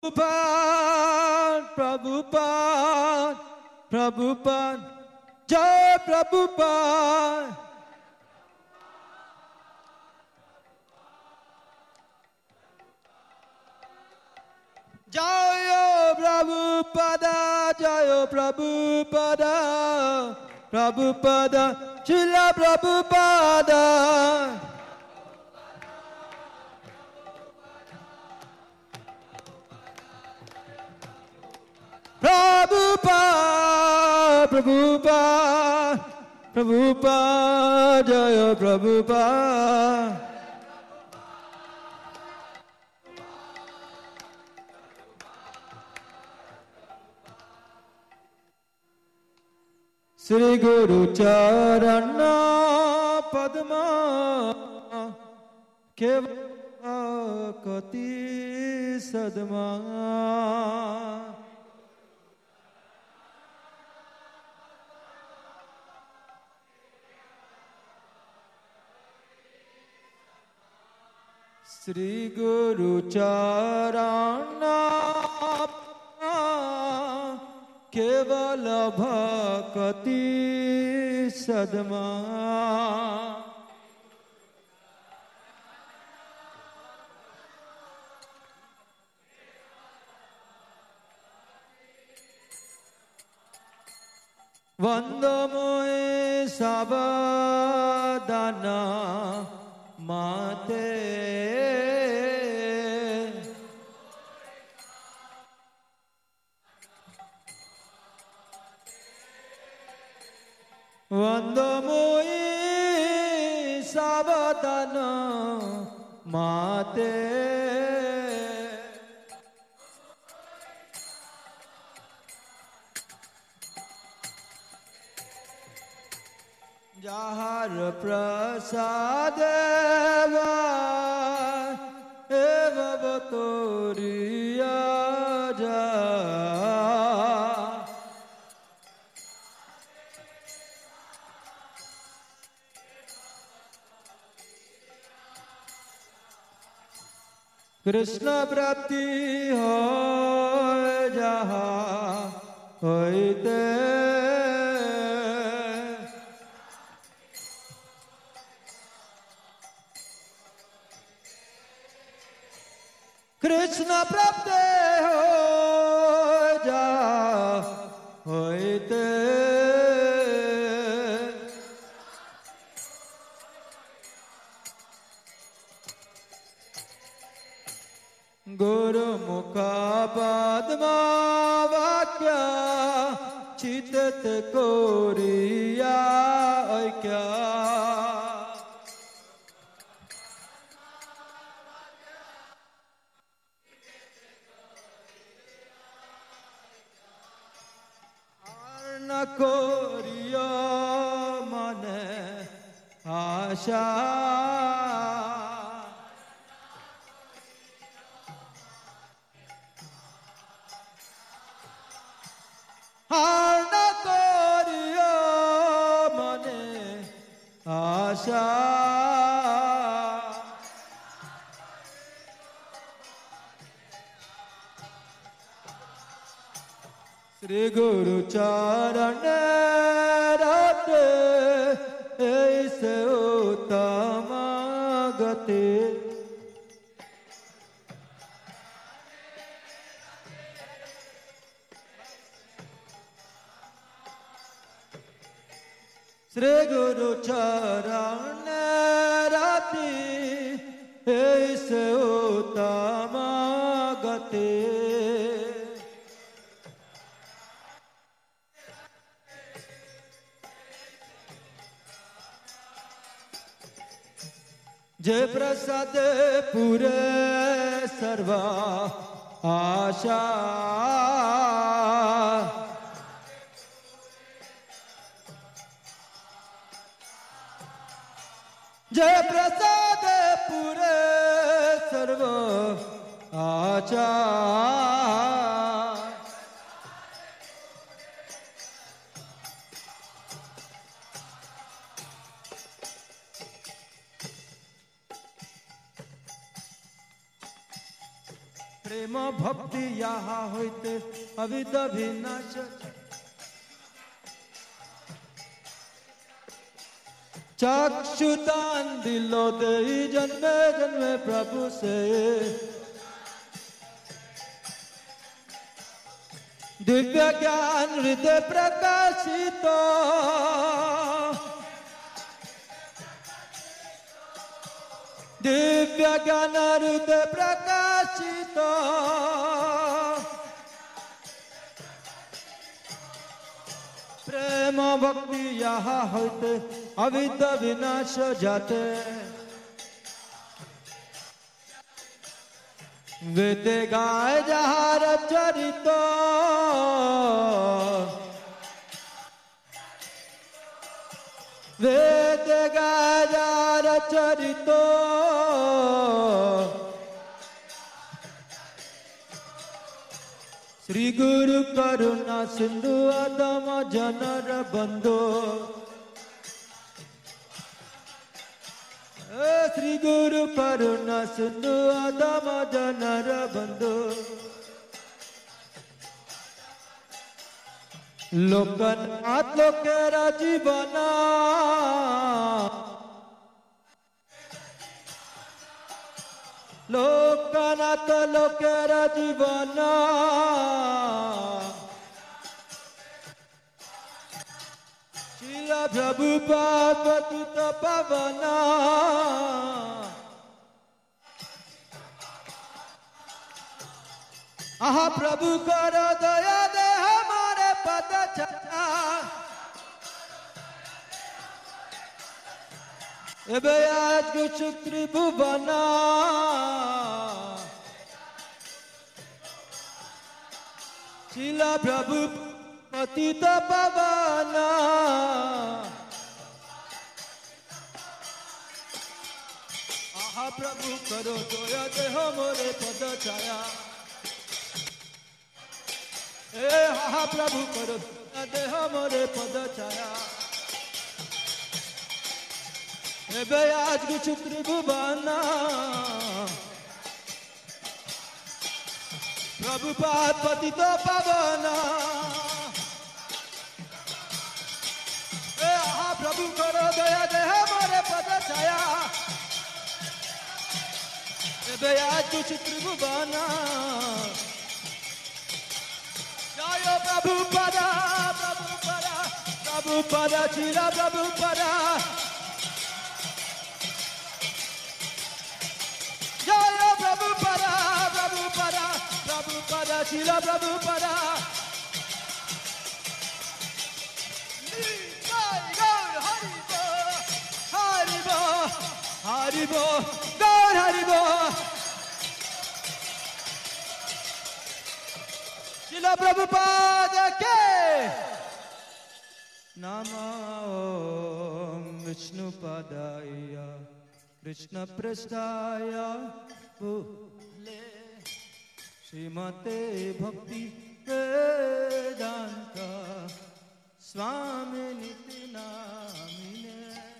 Prabhupada, Prabhupada, Prabhupada, Jai Prabhupada. Jai Prabhupada, Jai Prabhupada, Prabhupada, Srila Prabhupada. Prabhupada, Prabhupada, Prabhupada, Jaya Prabhupada. Sri Guru Charana Padma Keva Kati Sadma. Sri Guru Charana Kevala Bhakti Sadma. Vandamoe Sabadana Mate. Vandamoe Sabadana Mate. Jahar prasadeva eva vatoriya ja. Krishna prapti hoy jaha hoite. Krishna prapte hoy jaha hoite. Guru Mukha Padma Vakya Chitat Koriya Aikya. Arna Koriya Mane Asha. Arna Koriya Mane Asha. Sri Guru Charane Rate Aise Uttama Gati. Sri Guru Charane Rati Aise Uttama Gati. Jai Prasad Pure Sarva Asha. Jai Prasad Pure Sarva Asha. প্রেম ভক্তি ইহা হইতে অবিদ বিনাশ चक्षुदान दिलो दे जन्मे जन्मे प्रभु से दिव्य ज्ञान हृदय प्रकाशित दिव्य ज्ञान हृदय प्रकाशित प्रेम भक्ति यहाँ होते अविद्या विनाश जाते वेद गाय जहार चरित वेद गाय जहार चरित श्री गुरु करुणा सिंधु अधम जनर बंधु श्री गुरु करुणा सिंधु अधम जनर बंधु लोकनाथ लोकेरा जीवना लोकनाथ लोकेरा जीवना शिला प्रभु पापतुत पवना आहा प्रभु करो दया दे हमारे पद छटा एबे आज कुछ त्रिभुवना शिला प्रभु पतित पवना आहा प्रभु करो दया दे हमारे पद छाया ए हा प्रभु करो दे हमारे पद छाया एबे आज कुछ त्रिभुवना प्रभु पाद पतित पवना ए हा प्रभु करो दया दे हमारे पद छाया एबे आज कुछ त्रिभुवना जय प्रभु पदा चिरा प्रभु पदा जय प्रभु पदा चिरा प्रभु पदा हरिबो हरिबो गौर हरिबो शिला प्रभुपाद के नमो विष्णुपादाय कृष्ण पृष्ठाय भूले श्रीमते भक्ति वेदांत स्वामी निति नामिने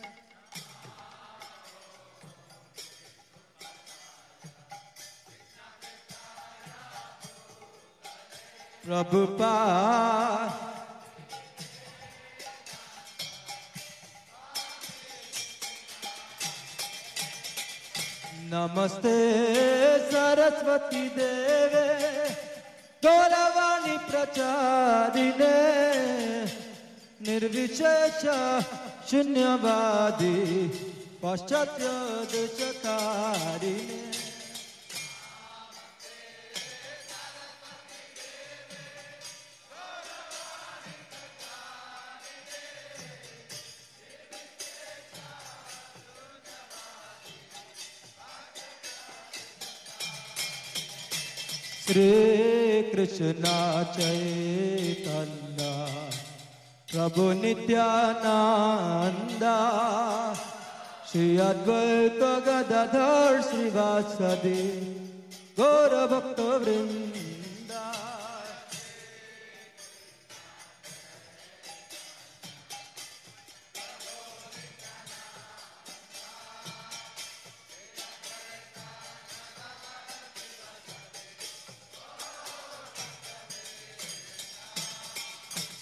प्रभुपाद नमस्ते सरस्वती देवे गौरवाणी प्रचारिणे निर्विशेष शून्यवादी पाश्चात्य देशतारिणे श्री कृष्ण चैतन्य प्रभु नित्यानंद श्री अद्वैत गदाधर श्रीवासदि गौर भक्त वृंद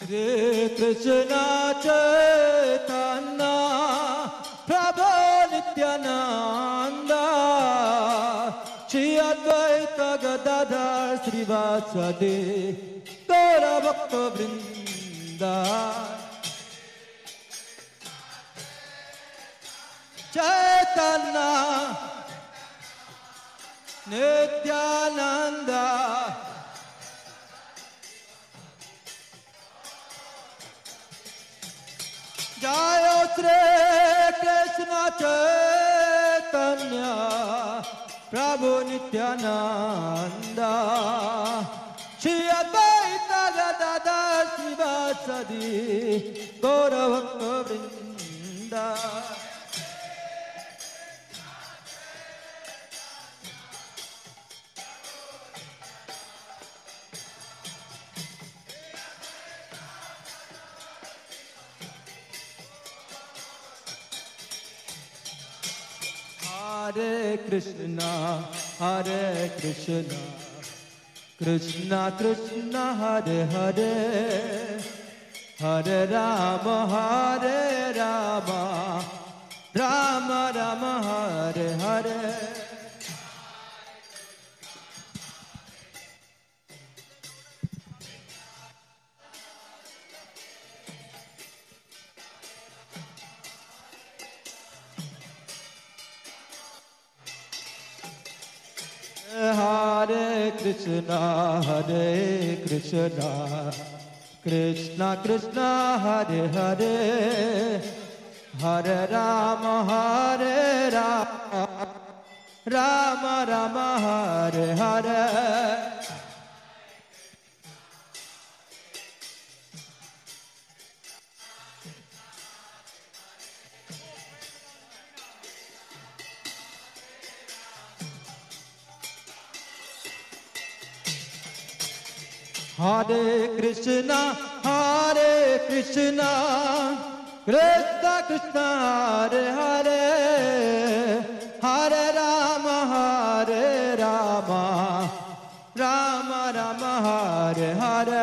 Hare Krishna Chaitanya Prabhu Nityananda Shri Advaita Gadadhar Srivasadi Gaura Bhakta Vrinda Chaitanya Nityananda Jaya Shri Krishna Chaitanya Prabhu Nityananda Shri Advaita Gadadhar Srivasadi Gaura Bhakta Vrinda Hare Krishna, Krishna Krishna, Hare Hare, Hare Rama, Rama Rama, Hare Hare. Hare Krishna, Krishna Krishna, Hare Hare, Hare Rama, Rama Rama, Hare Hare. Hare Krishna, Krishna Krishna, Hare Hare, Hare Rama, Rama Rama, Hare Hare.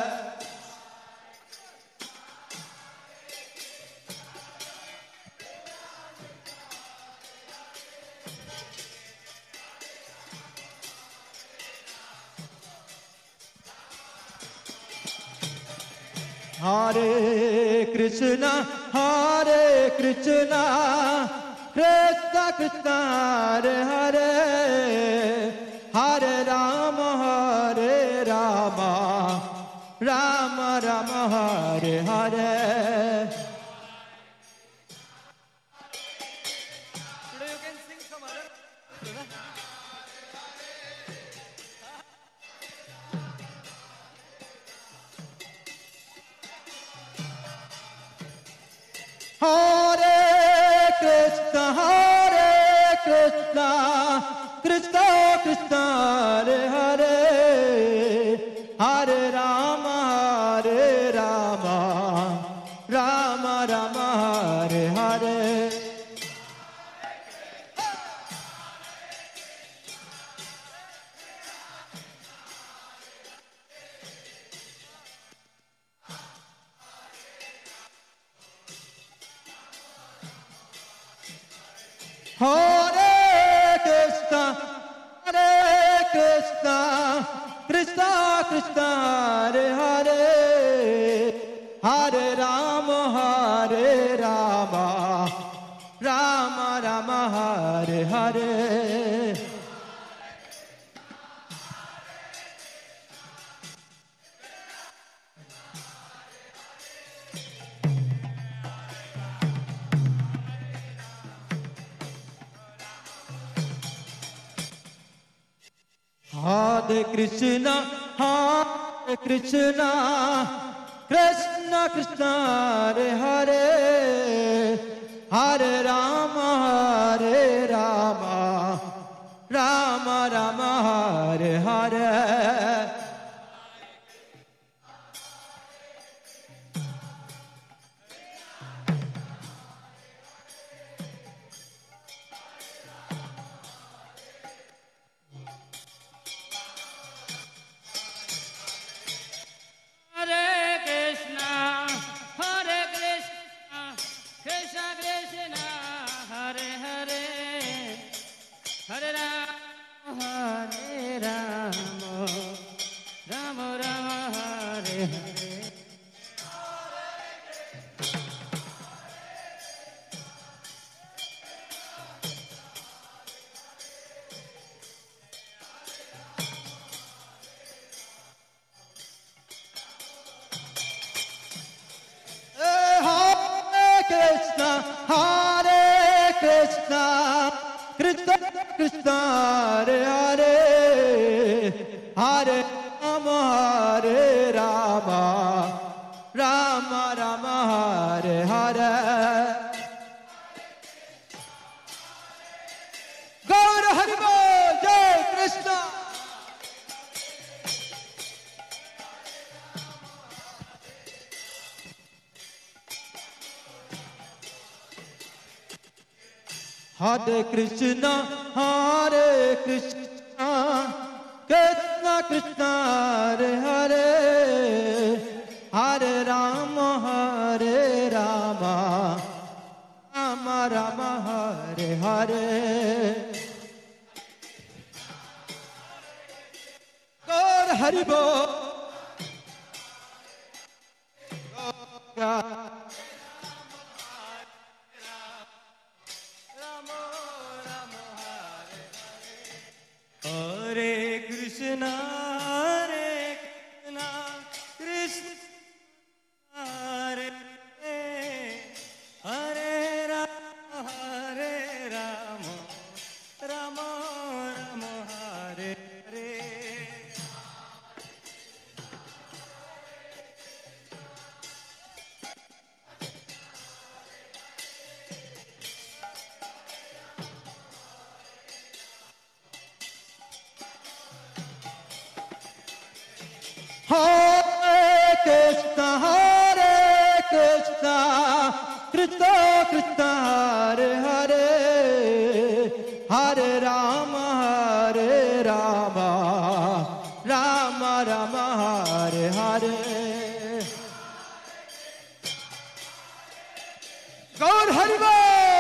Hare Krishna, Krishna Krishna, Hare Hare, Hare Rama, Rama Rama, Hare Hare. Today you can sing some other. Hare Krishna, Krishna Krishna, Hare Hare, Hare Rama, Rama Rama, Hare Hare. Hare Krishna, Krishna Krishna, Hare Hare, Hare Rama, Rama Rama, Hare Hare. Hare Krishna, Krishna Krishna, Hare Hare, Hare Rama, Rama Rama, Hare Hare. Hare Krishna, Krishna Hare Hare Hare Rama Hare Rama Rama Rama Hare Hare Gaur Hari Bol Jai Krishna Hare Krishna, Hare Krishna, Krishna Krishna, Hare Hare, Hare Rama, Hare Rama, Rama Rama, Hare Hare. Gaur Hari Bol. Hare Krishna, Krishna Hare Hare, Hare Rama, Rama Rama, Hare Hare. Hare Krishna, Krishna Krishna, Hare Hare, Hare Rama, Hare Rama, Rama Rama, Hare Hare. Gaur Hari Bol.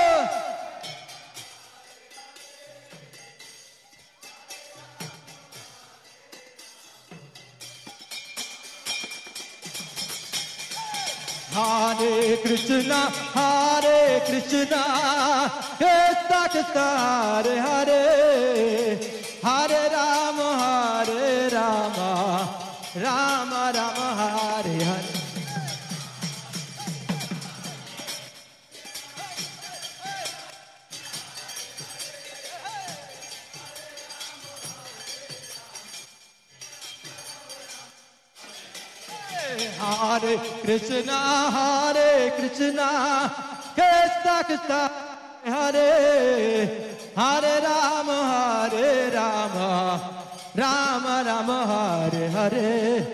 Hare Krishna, Krishna Krishna, Hare Hare, Hare Rama, Hare Rama, Rama Rama, Hare Hare. Hare Krishna, Krishna Krishna, Hare Hare Rama, Hare Rama, Rama Rama, Hare Hare.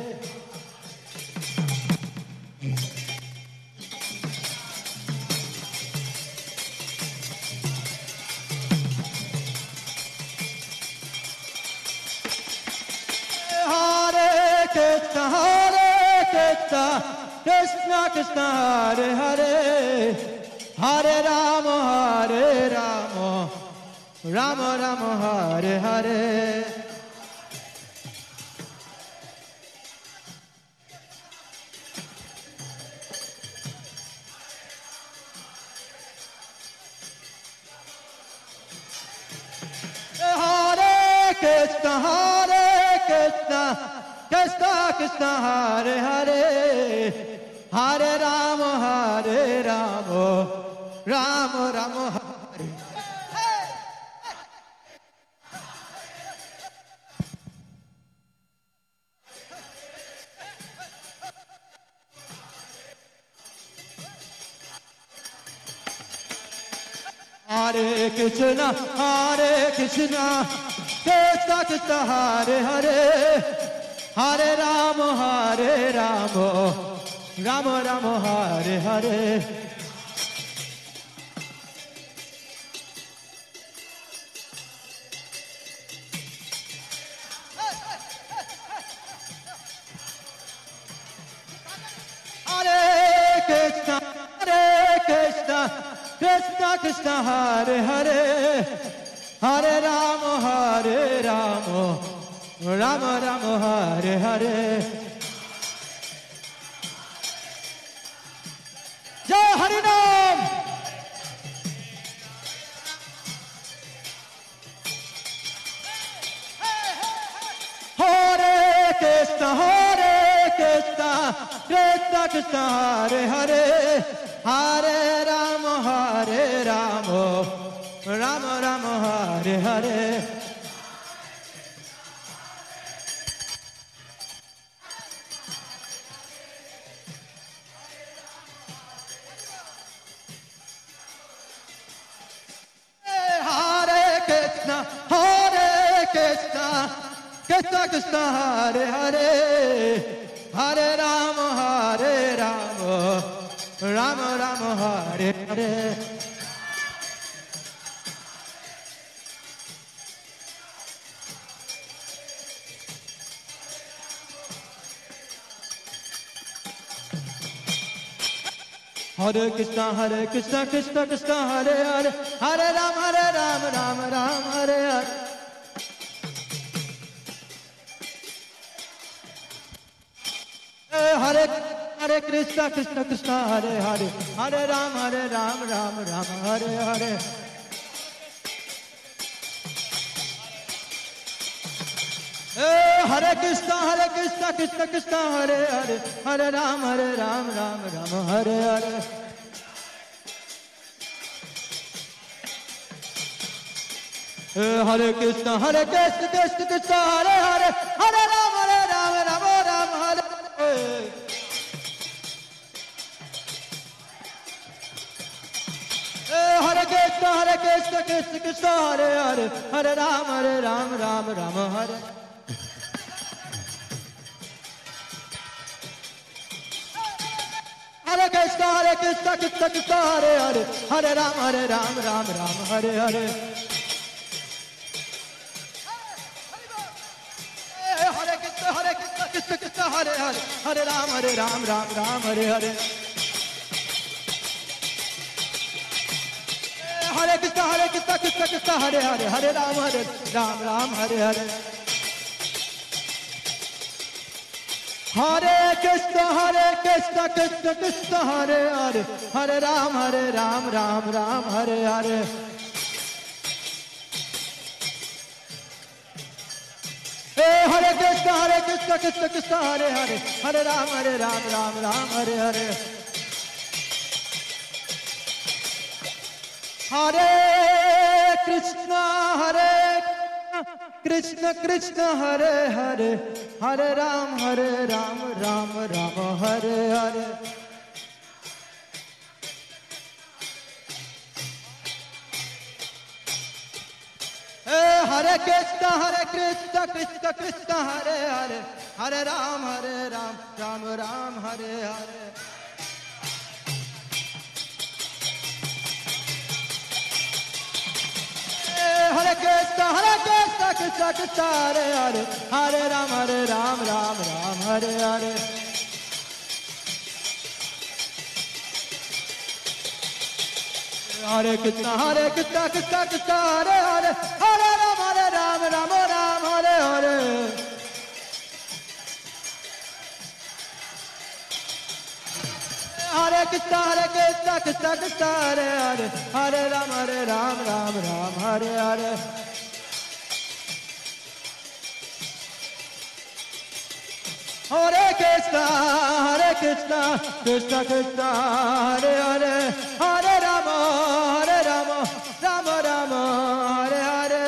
Krishna Krishna, Hare Hare, Hare Rama, Hare Rama, Rama Rama, Hare Hare. Hare Krishna, Krishna Krishna, Hare Hare, Hare Rama, Hare Rama, Rama Rama, Hare. Hare Krishna, Krishna Krishna, Hare Hare, Hare Rama, Hare Rama, Rama Rama, Hare Hare. Hare Krishna, Krishna Krishna, Hare Hare, Hare Rama, Hare Rama, Rama Rama, Hare Hare. Jai Harinam. Hare Krishna, Krishna Krishna, Hare Hare, Hare Rama, Hare Rama, Rama Rama, Hare Hare Hare. Krishna Krishna Hare Hare Hare Rama Rama Rama Hare Hare Hare Krishna Krishna Krishna Hare Hare Hare Rama Rama Rama Hare Hare Hare Krishna Krishna Hare Hare Hare Rama Rama Rama Hare Hare Hare Krishna Krishna Hare Hare Hare Rama Rama Hare Hare Hare Krishna Krishna Hare Hare Hare Rama Rama Hare Hare Krishna Krishna Hare Hare Hare Rama Rama Hare Hare Krishna Krishna Hare Hare Hare Rama Rama Hare Hare Hare Krishna Hare Hare Hare Rama Rama Hare Hare Hare Krishna Hare Hare Hare Rama Rama Hare Hare Hare Krishna Krishna Hare Hare Hare Rama Rama Hare Hare Hare Krishna Hare Hare Hare Rama Rama Hare Hare Hare Krishna Krishna Hare Hare Hare Rama Rama Hare Hare Hare Krishna Krishna Hare Hare Hare Rama Rama Hare Hare Hare Krishna Krishna Hare Hare Hare Rama Rama Hare Hare Hare Krishna Krishna Hare Hare Hare Rama Rama Hare Hare Hare Krishna Hare Hare Hare Rama Rama Hare Hare Hare Krishna Krishna Hare Hare Hare Rama Rama Hare Hare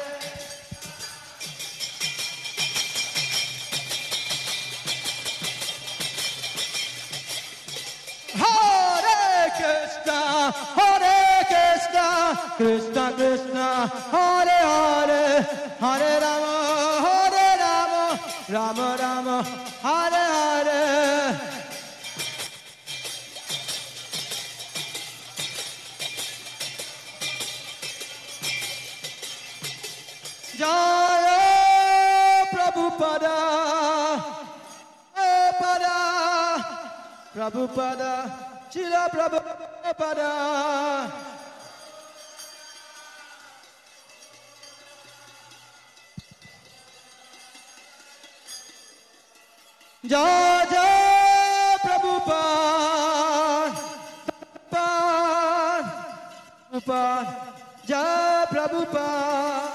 Krishna Hare Hare Hare Rama Rama Hare Hare Jaya Prabhupada Prabhupada Srila Prabhupada Jaya Prabhupada Jaya Prabhupada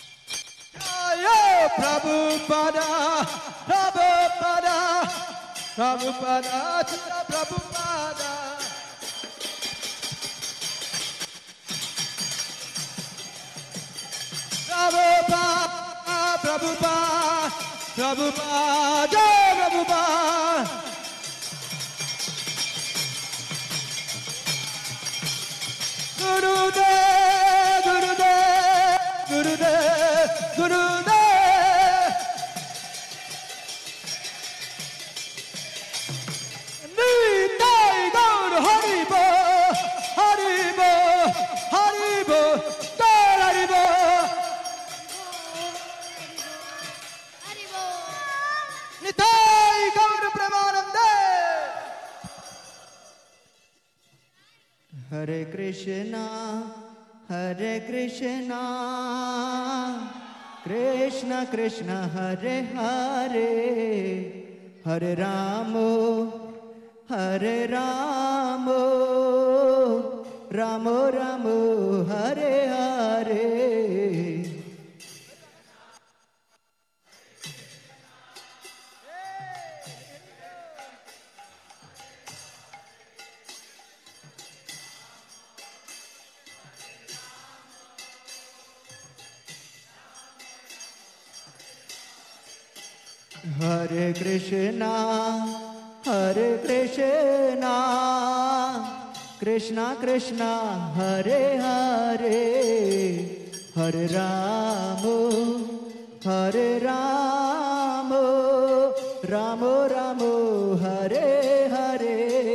Jaya Prabhupada Prabhupada, Srila Prabhupada. Prabhupada, Prabhupada, Prabhupada, Jai Prabhupada. Gurudev, Gurudev, Gurudev, Gurudev. Nitai Gaur Haribo, Haribo, Haribo, Gaur Haribo. Nitai Gaur Premanande. Hare Krishna, Hare Krishna, Krishna Krishna Hare Hare, Hare Ramo, Hare Ramo, Ramo Ramo Hare Hare. Hare Krishna, Hare Krishna, Krishna Krishna Hare Hare, Hare Ramo, Hare Ramo, Ramo Ramo Hare Hare.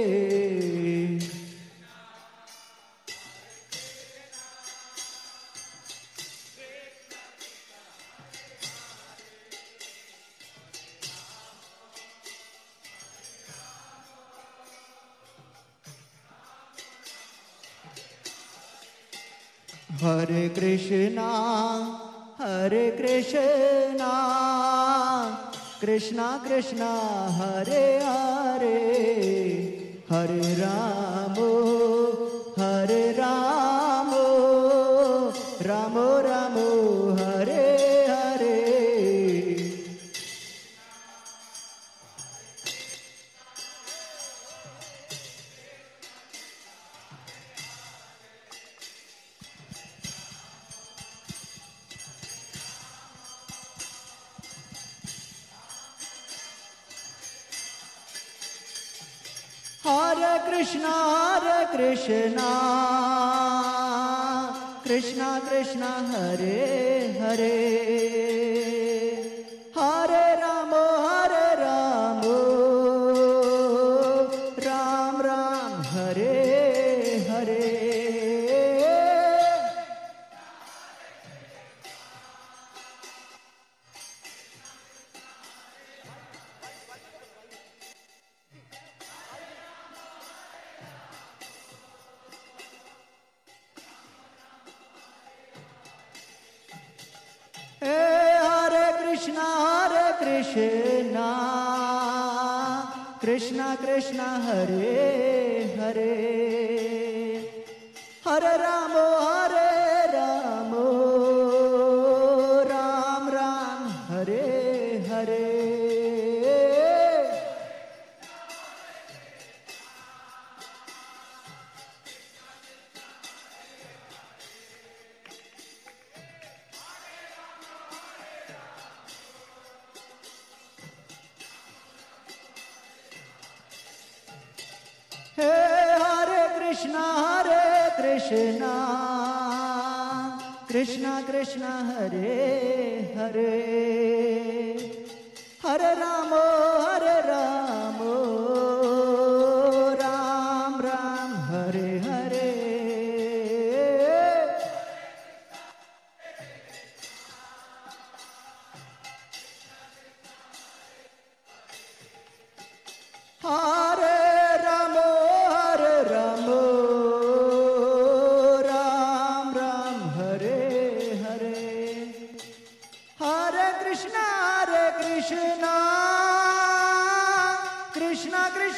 Hare Krishna, Hare Krishna, Krishna Krishna Hare Hare, Hare Ramo, Hare Ramo, Ramo Ramo Hare Hare. Hare Krishna, Krishna Krishna Hare Hare, Hare Ramo, Ram Ram Hare Hare. Hare Krishna, Krishna Krishna Hare Hare, Hare Ramo, Ram Ram Hare Hare. Hare Krishna, Krishna Krishna Hare Hare, Hare Ramo, Ram Ram Hare Hare. Hare Ramo, Ram Ram Hare Hare, Hare Krishna, Krishna Krishna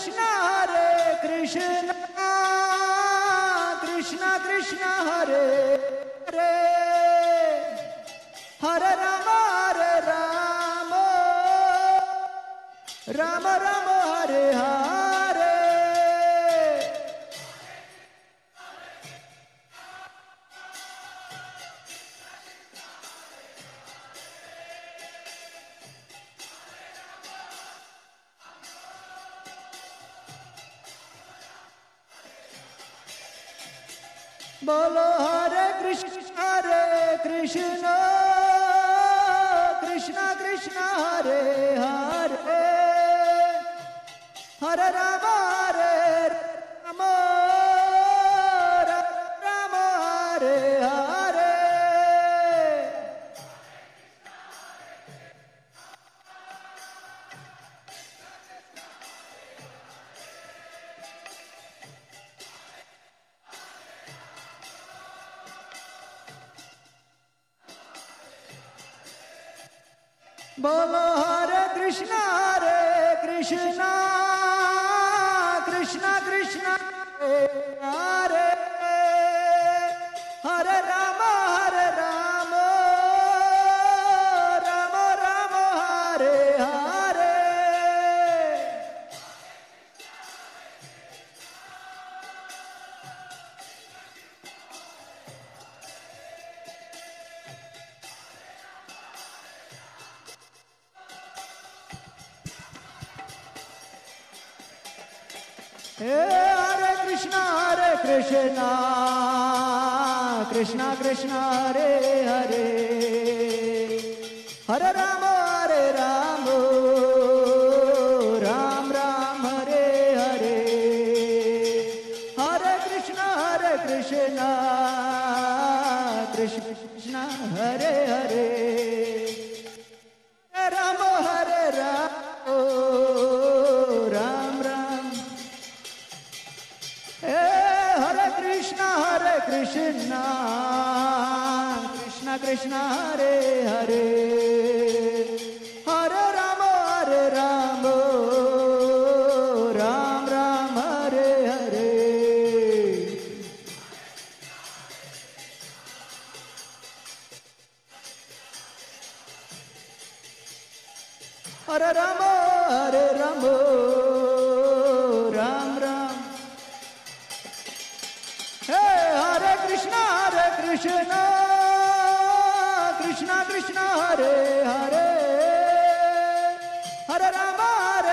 Krishna Hare Krishna Krishna Krishna Hare Hare Hare Rama Rama Rama Hare Hare Bolo Hare Krishna Krishna Krishna Hare Hare Hare Rama Rama Rama Hare Hare Bolo Hare Krishna Krishna Krishna Hare Hare Rama Rama Rama Hare Hare Hare Krishna Krishna Krishna Hare Hare Hare Rama Rama Ram Hare Hare Hare Krishna Krishna Hare Hare Hare Rama Ram Hare Krishna Krishna Krishna Hare Hare Hare Rama Ram Hare Hare Hare Rama Ram Hey Hare Krishna Krishna Hare Hare Hare Rama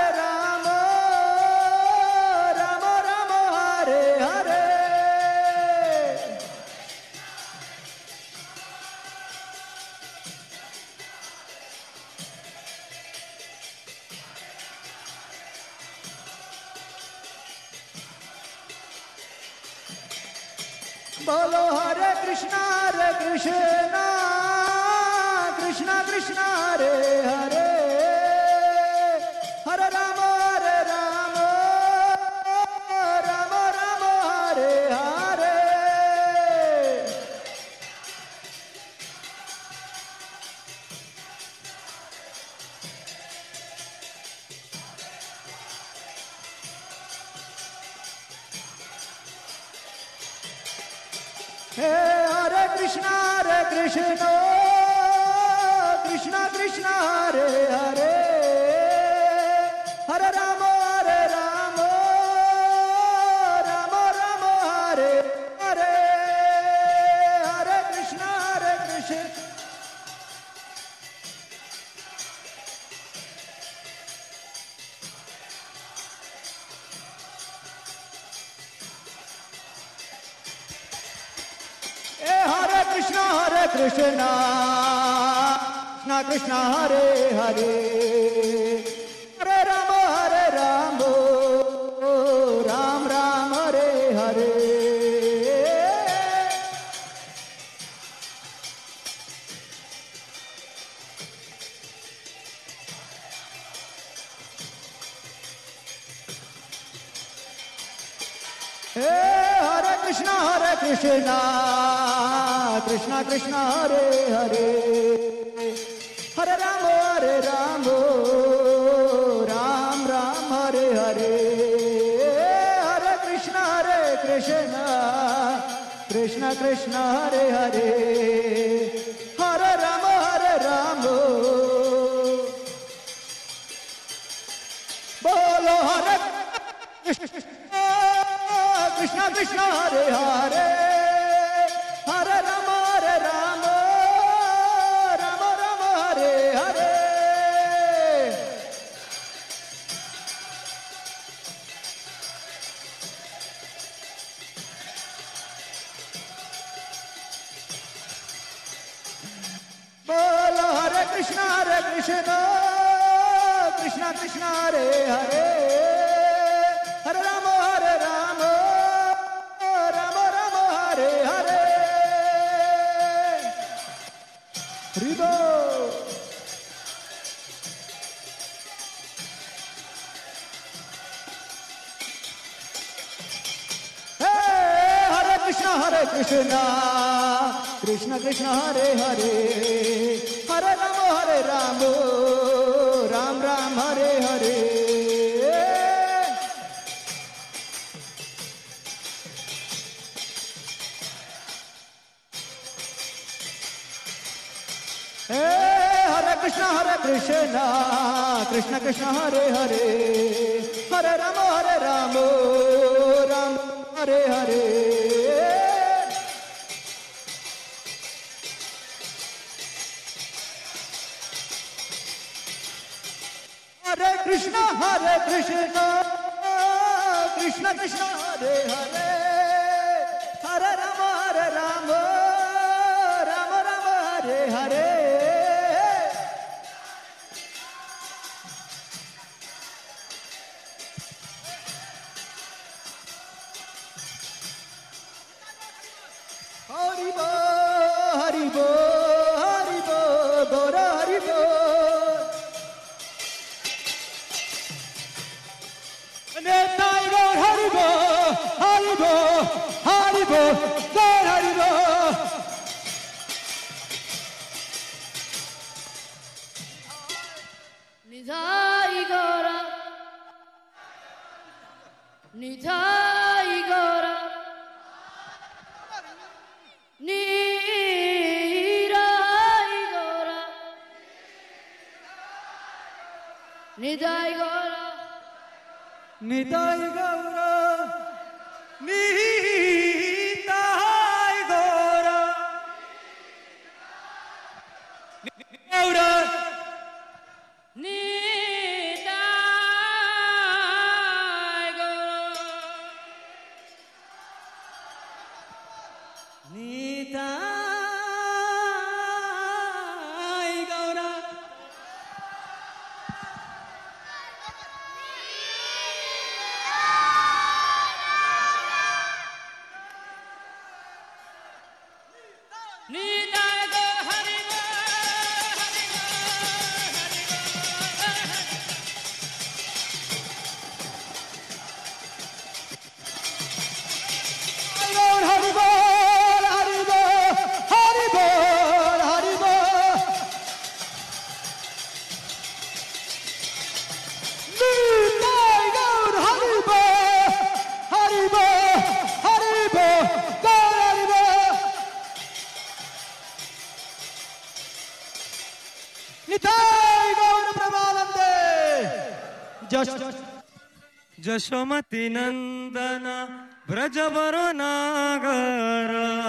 Rama Hare Hare Bolo Hare Krishna Krishna Hare Hare Hare Rama Rama Hare Hare Hare Krishna Krishna Hare Hare Hare Rama Rama Hare Hare Hare Krishna Hare Krishna Krishna Hare Hare Hare Rama Ram Hare Hare Hare Krishna Krishna Hare Hare Hare Rama Ram Hare Hare Krishna Krishna Hare Hare Hare Ram बोलो हरे कृष्ण कृष्ण हरे हरे हरे राम राम राम हरे हरे बोलो हरे कृष्ण कृष्ण कृष्ण हरे हरे हरे राम राम राम हरे हरे हरि बोल हरे कृष्ण कृष्ण कृष्ण हरे हरे हरे राम राम राम हरे हरे हरे कृष्ण कृष्ण कृष्ण हरे हरे हरे राम राम हरे हरे हरे कृष्ण कृष्ण कृष्ण हरे हरे हरे राम राम हरे हरे हरि बो हरि बो हरि बो गौर हरि बो नेताई गौर हरि बो हरि बो हरि बो गौर हरि बो निधाई गौरा निधाई गौरा नीराई गौरा निधाई गौरा निताई गौरा निताई गौरा गौरा निधाई गौरा निताई गौरा निधाई गो हरि गो गौर हरि बोल हरि बोल हरि बोल हरि बोल निताई गौर हरि बोल हरि बोल हरि बोल गौर हरि बोल निताई गौर प्रमानंदे जशोमती नंदन ब्रजवरो नागर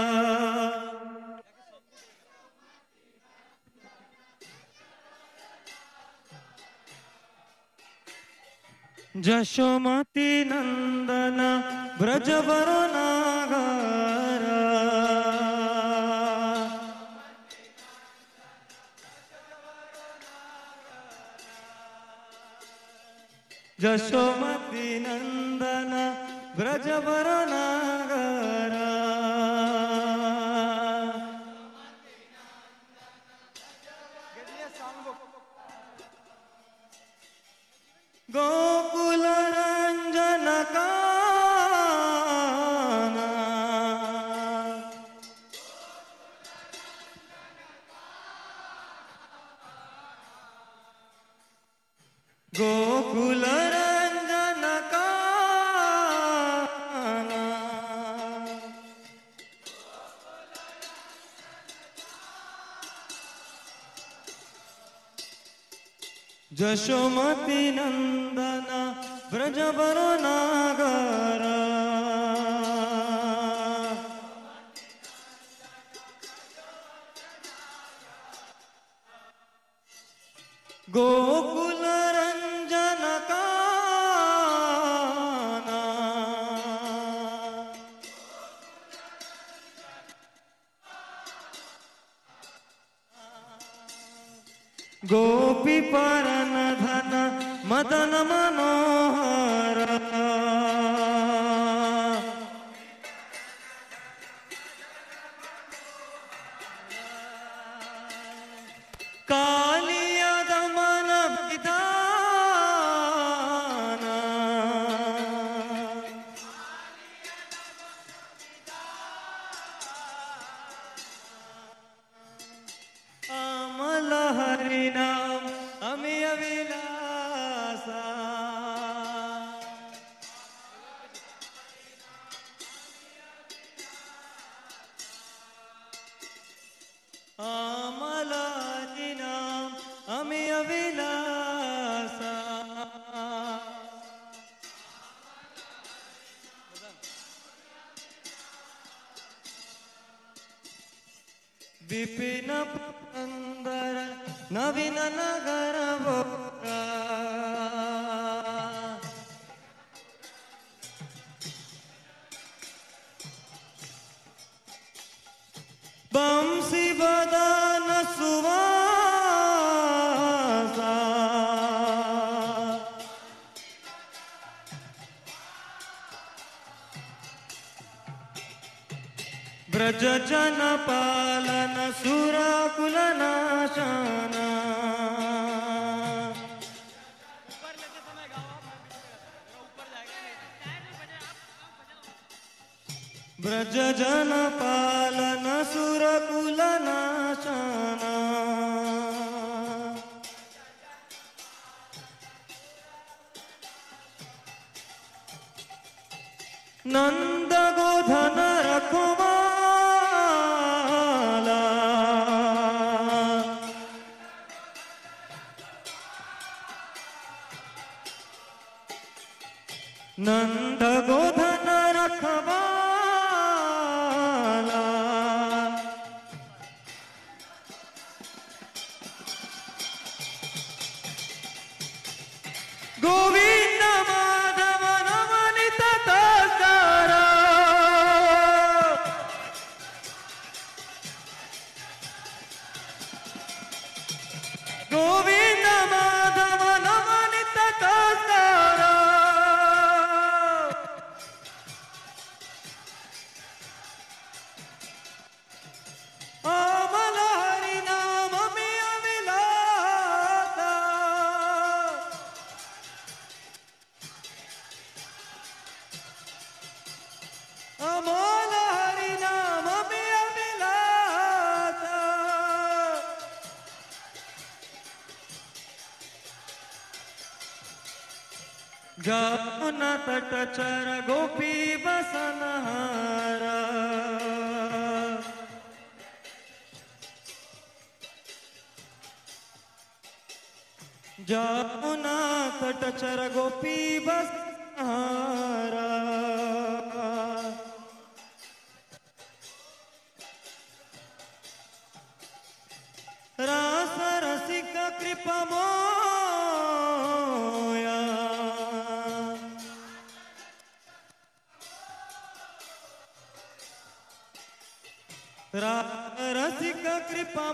जशोमती नंदन ब्रजवरो नागर जशोमती नंदन ब्रजवरो नागर गोकुल रंजन काना गोकुल रंजन काना जशोमती नंदन ब्रज बरो नागर गोकुल रंजन काना गोपी परन धन मदन मनोहर कालिया दमन विधान अमल हरि नाम अमी अविलासा अमल हरि नाम अमी अविलासा विपिन पुरंदर नवीन नगर भोगा बंसी बदन सुवासा ब्रज जन पालन सुराकुल नाशना ब्रज जन पालन सुरकुल नाशना नंद गोधन रखवाला नंद गोधन रखवाला गोविंद माधव नवनीत तस्करा गोविंद माधव नवनीत तस्करा अमल हरि नाम में अविलासा अमल हरि नाम में अविलासा जमुना तट चर गोपी बसनहारा जमुना तट चर गोपी बसनहारा रास रसिक कृपा मोया रास रसिक कृपा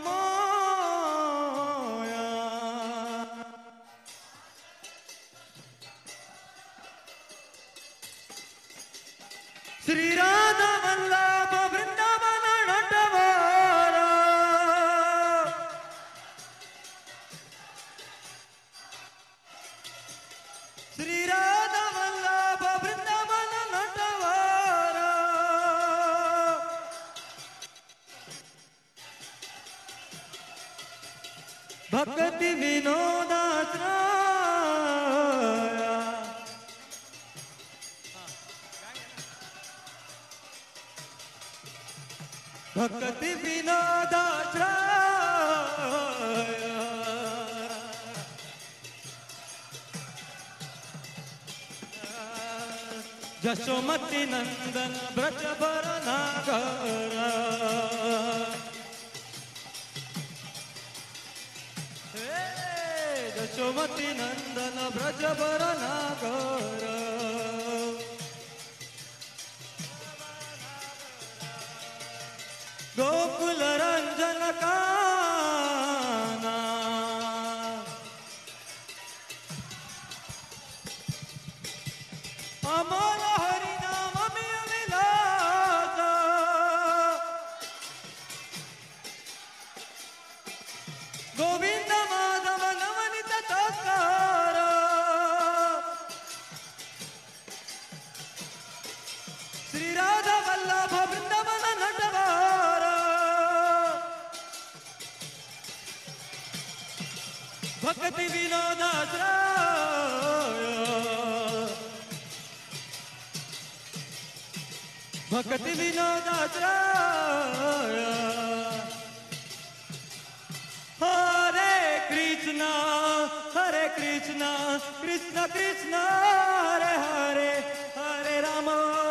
मोया श्री राधा वल्लभ वृंदावन नटवारा श्री राधा वल्लभ वृंदावन नटवारा भक्ति विनोदाश्रया भक्ति विनोदाश्रया जशोमती नंदन ब्रज नागर, यशोमती नंदन ब्रज नागर, गोकुल रंजन काना, अमोल हरि नाम विलास, गोविंद माधव नवनित तस्कार, श्री राधा वल्लभ वृंदावन नटवार, भक्ति विनोदाश्रय, भक्ति विनोदाश्रय, हरे कृष्णा कृष्ण कृष्ण हरे हरे, हरे राम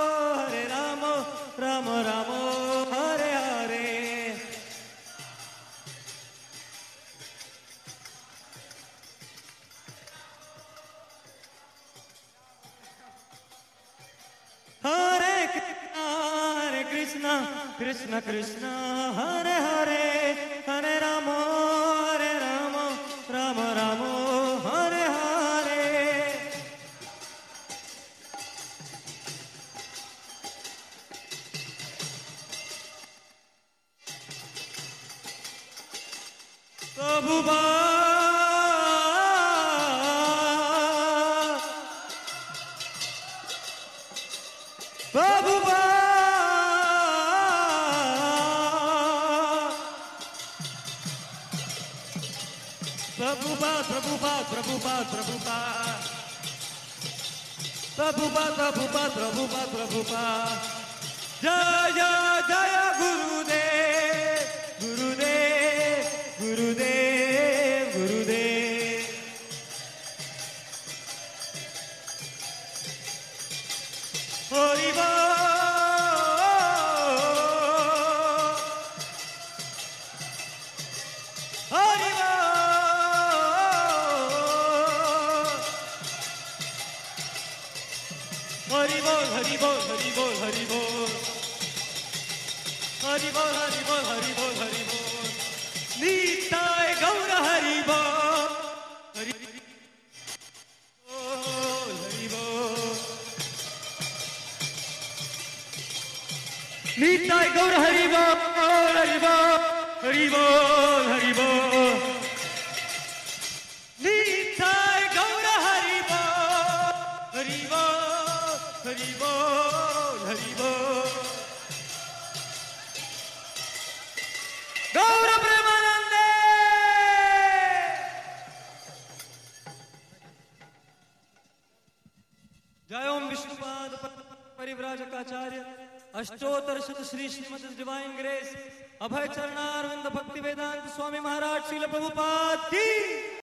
राम राम हरे हरे। हरे कृष्ण कृष्ण कृष्ण हरे हरे, हरे राम राम राम हरे हरे। प्रभु प्रभुपाद जय जय गुरुदेव गुरुदेव गुरुदेव गुरुदेव। हरि बोल हरि बोल हरि बोल हरि बोल हरि बोल हरि बोल हरि बोल हरि बोल हरि बोल निताय गौर हरि बोल हरि बोल हरि बोल निताय गौर हरि बोल हरि बोल हरि बोल हरि बोल निताय गौर हरि बोल हरि बोल हरि बोल हरि बोल गौर प्रेमानंदे। जय ओम विष्णुपाद परिव्राजकाचार्य अष्टोत्तर शत Shri Srimad divine grace Abhay Charanaravinda Bhaktivedanta Swami Maharaj Srila Prabhupada की।